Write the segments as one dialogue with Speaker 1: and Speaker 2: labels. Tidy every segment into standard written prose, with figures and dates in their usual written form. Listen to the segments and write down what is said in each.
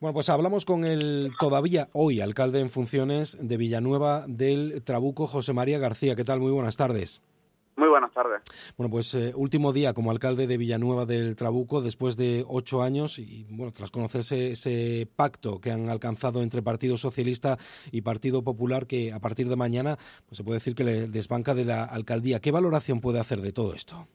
Speaker 1: Bueno, pues hablamos con el todavía hoy alcalde en funciones de Villanueva del Trabuco, José María García. ¿Qué tal? Muy buenas tardes.
Speaker 2: Muy buenas tardes.
Speaker 1: Bueno, pues último día como alcalde de Villanueva del Trabuco después de 8 años y, bueno, tras conocerse ese pacto que han alcanzado entre Partido Socialista y Partido Popular, que a partir de mañana pues se puede decir que le desbanca de la alcaldía. ¿Qué valoración puede hacer de todo esto?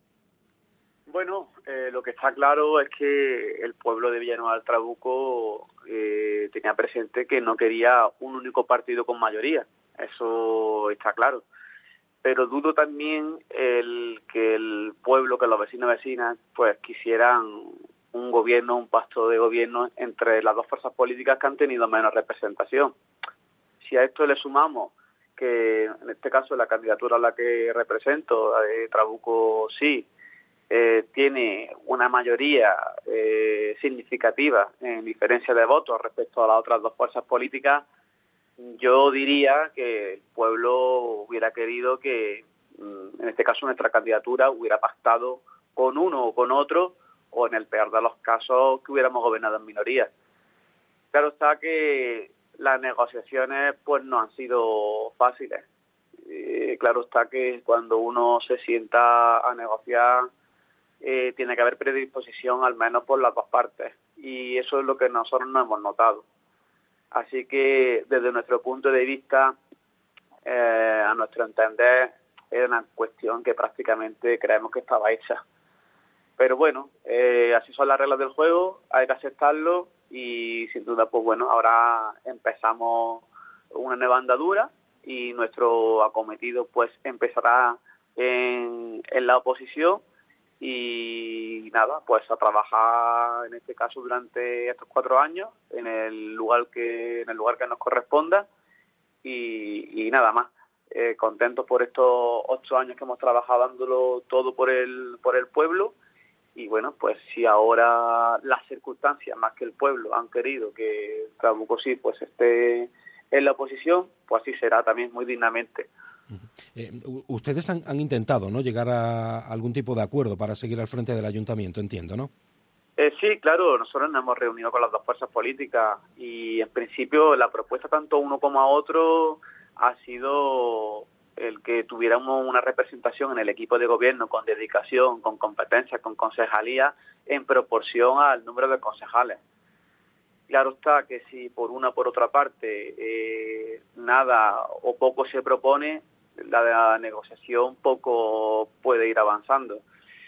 Speaker 2: Bueno, lo que está claro es que el pueblo de Villanueva del Trabuco tenía presente que no quería un único partido con mayoría. Eso está claro. Pero dudo también que el pueblo, que los vecinos y vecinas, pues quisieran un gobierno, un pacto de gobierno entre las dos fuerzas políticas que han tenido menos representación. Si a esto le sumamos que, en este caso, la candidatura a la que represento, la de Trabuco Sí, tiene una mayoría significativa en diferencia de votos respecto a las otras dos fuerzas políticas, yo diría que el pueblo hubiera querido que, en este caso, nuestra candidatura hubiera pactado con uno o con otro, o en el peor de los casos, que hubiéramos gobernado en minoría. Claro está que las negociaciones pues no han sido fáciles. Claro está que cuando uno se sienta a negociar, tiene que haber predisposición al menos por las dos partes, y eso es lo que nosotros no hemos notado. Así que, desde nuestro punto de vista, a nuestro entender, era una cuestión que prácticamente creemos que estaba hecha. Pero bueno, así son las reglas del juego, hay que aceptarlo y, sin duda, pues bueno, ahora empezamos una nueva andadura y nuestro acometido pues empezará en la oposición. Y nada, pues a trabajar en este caso durante estos 4 años en el lugar que nos corresponda y nada más. Contentos por estos 8 años que hemos trabajado dándolo todo por el pueblo, y bueno, pues si ahora las circunstancias más que el pueblo han querido que Trabuco Sí pues esté en la oposición, pues así será también muy dignamente.
Speaker 1: Ustedes han intentado, ¿no?, llegar a algún tipo de acuerdo para seguir al frente del ayuntamiento, entiendo, ¿no?
Speaker 2: Sí, claro, nosotros nos hemos reunido con las dos fuerzas políticas y, en principio, la propuesta tanto a uno como a otro ha sido el que tuviéramos una representación en el equipo de gobierno con dedicación, con competencia, con concejalía, en proporción al número de concejales. Claro está que si por una o por otra parte nada o poco se propone, la negociación poco puede ir avanzando.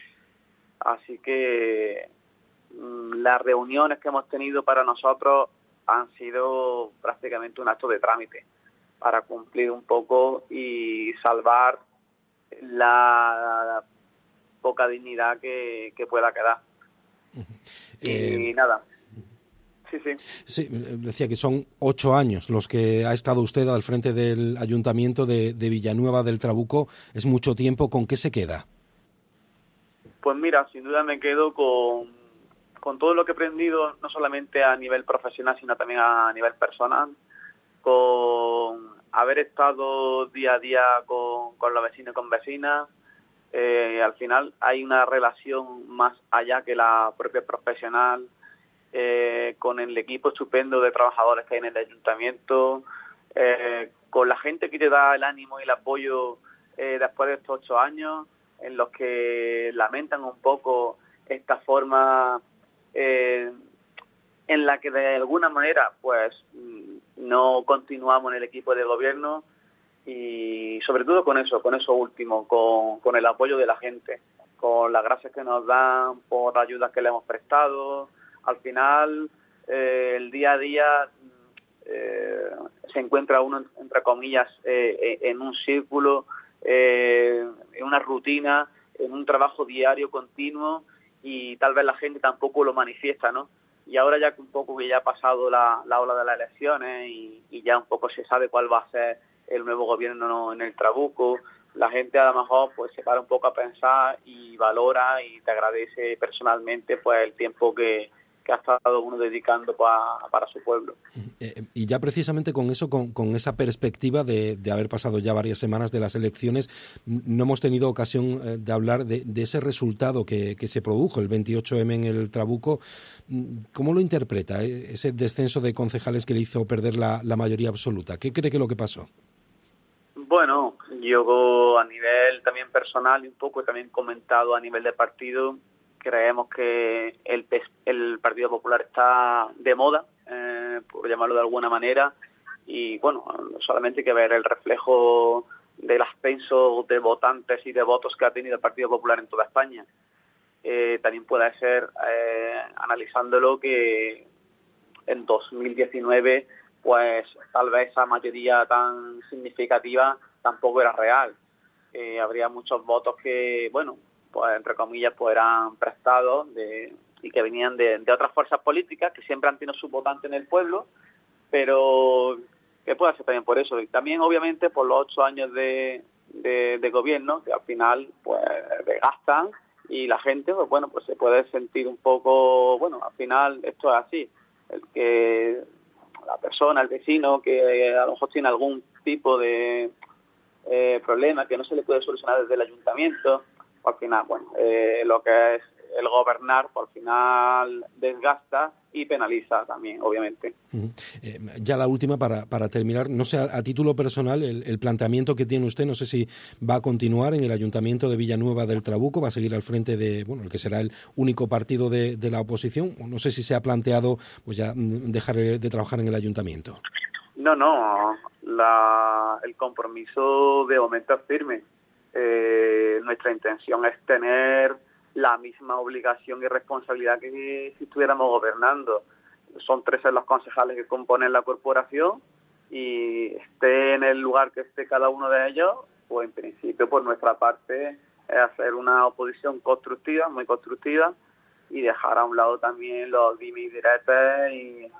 Speaker 2: Así que las reuniones que hemos tenido para nosotros han sido prácticamente un acto de trámite para cumplir un poco y salvar la poca dignidad que pueda quedar. Y nada.
Speaker 1: Sí, decía que son 8 años los que ha estado usted al frente del ayuntamiento de Villanueva del Trabuco. Es mucho tiempo. ¿Con qué se queda?
Speaker 2: Pues mira, sin duda me quedo con todo lo que he aprendido, no solamente a nivel profesional, sino también a nivel personal, con haber estado día a día con los vecinos y con vecinas. Al final hay una relación más allá que la propia profesional, con el equipo estupendo de trabajadores que hay en el ayuntamiento, con la gente que te da el ánimo y el apoyo después de estos 8 años, en los que lamentan un poco esta forma en la que de alguna manera pues no continuamos en el equipo de gobierno, y sobre todo con eso último, con el apoyo de la gente, con las gracias que nos dan por las ayudas que le hemos prestado. Al final, el día a día se encuentra uno, entre comillas, en un círculo, en una rutina, en un trabajo diario continuo, y tal vez la gente tampoco lo manifiesta, ¿no? Y ahora ya que un poco que ya ha pasado la ola de las elecciones y ya un poco se sabe cuál va a ser el nuevo gobierno en el Trabuco, la gente a lo mejor pues se para un poco a pensar y valora y te agradece personalmente pues el tiempo que ha estado uno dedicando para su pueblo.
Speaker 1: Y ya precisamente con eso, con esa perspectiva de haber pasado ya varias semanas de las elecciones, no hemos tenido ocasión de hablar de ese resultado que se produjo el 28M en el Trabuco. ¿Cómo lo interpreta ese descenso de concejales que le hizo perder la mayoría absoluta? ¿Qué cree que es lo que pasó?
Speaker 2: Bueno, yo a nivel también personal y un poco también comentado a nivel de partido, creemos que el Partido Popular está de moda, por llamarlo de alguna manera, y bueno, solamente hay que ver el reflejo del ascenso de votantes y de votos que ha tenido el Partido Popular en toda España. También puede ser, analizándolo, que en 2019 pues tal vez esa mayoría tan significativa tampoco era real. Habría muchos votos que, bueno, pues entre comillas, pues eran prestados y que venían de otras fuerzas políticas que siempre han tenido su votante en el pueblo, pero que puede ser también por eso. Y también, obviamente, por los 8 años de gobierno, que al final pues desgastan, y la gente, pues bueno, pues se puede sentir un poco, bueno, al final esto es así, el que la persona, el vecino, que a lo mejor tiene algún tipo de problema que no se le puede solucionar desde el ayuntamiento, al final, bueno, lo que es el gobernar, por final desgasta y penaliza también, obviamente.
Speaker 1: Ya la última, para terminar, no sé, a título personal, el planteamiento que tiene usted, no sé si va a continuar en el Ayuntamiento de Villanueva del Trabuco, va a seguir al frente de, bueno, el que será el único partido de la oposición, o no sé si se ha planteado pues ya dejar de trabajar en el Ayuntamiento.
Speaker 2: No, el compromiso de momento es firme. Nuestra intención es tener la misma obligación y responsabilidad que si estuviéramos gobernando. Son 13 los concejales que componen la corporación, y esté en el lugar que esté cada uno de ellos, pues en principio por nuestra parte es hacer una oposición constructiva, muy constructiva, y dejar a un lado también los dimes y diretes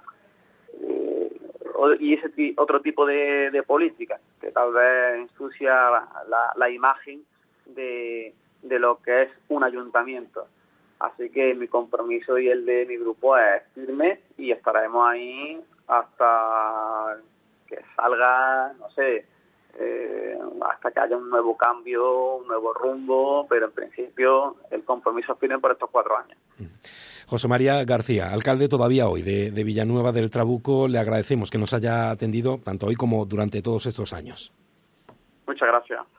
Speaker 2: y ese otro tipo de política que tal vez ensucia la imagen de lo que es un ayuntamiento. Así que mi compromiso y el de mi grupo es firme, y estaremos ahí hasta que salga, no sé, hasta que haya un nuevo cambio, un nuevo rumbo, pero en principio el compromiso es firme por estos 4 años.
Speaker 1: José María García, alcalde todavía hoy de Villanueva del Trabuco, le agradecemos que nos haya atendido tanto hoy como durante todos estos años.
Speaker 2: Muchas gracias.